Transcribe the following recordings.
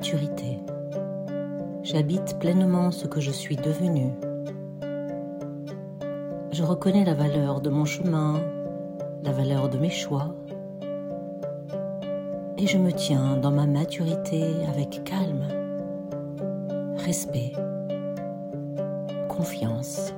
maturité. J'habite pleinement ce que je suis devenu. Je reconnais la valeur de mon chemin, la valeur de mes choix, et je me tiens dans ma maturité avec calme, respect, confiance.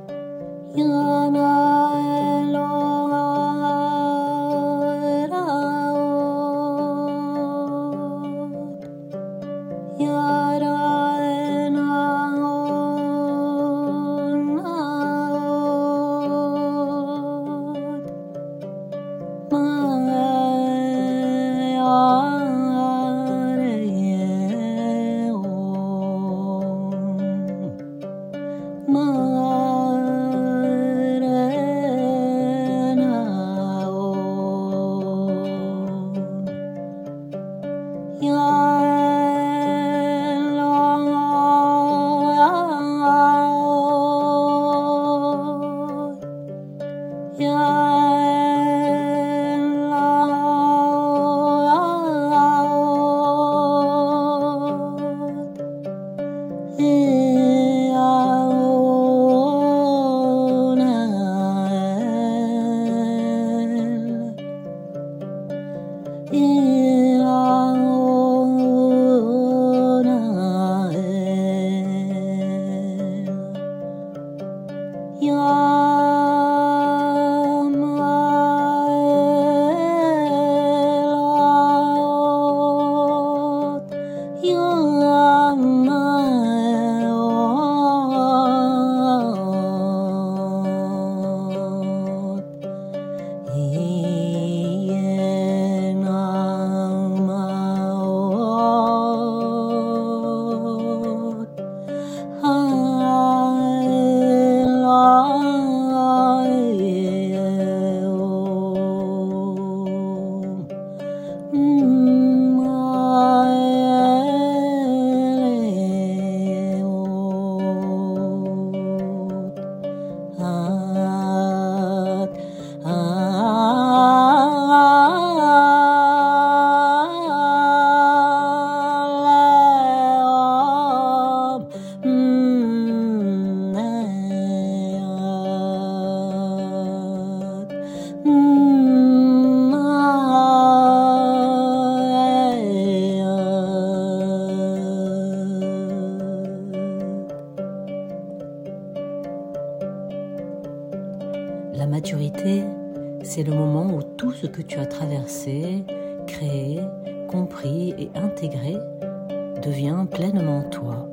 La maturité, c'est le moment où tout ce que tu as traversé, créé, compris et intégré devient pleinement toi.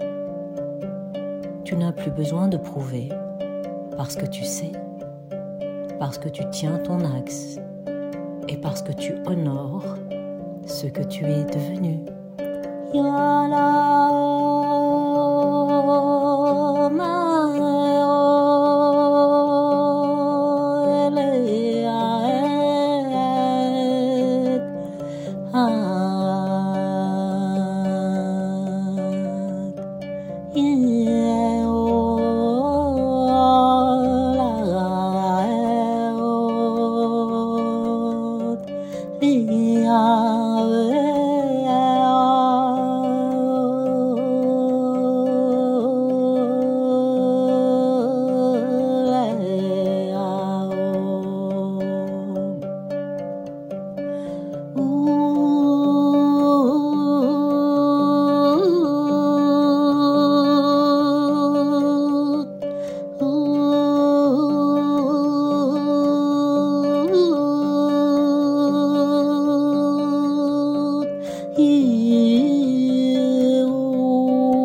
Tu n'as plus besoin de prouver, parce que tu sais, parce que tu tiens ton axe et parce que tu honores ce que tu es devenu.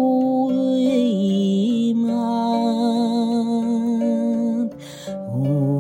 Oh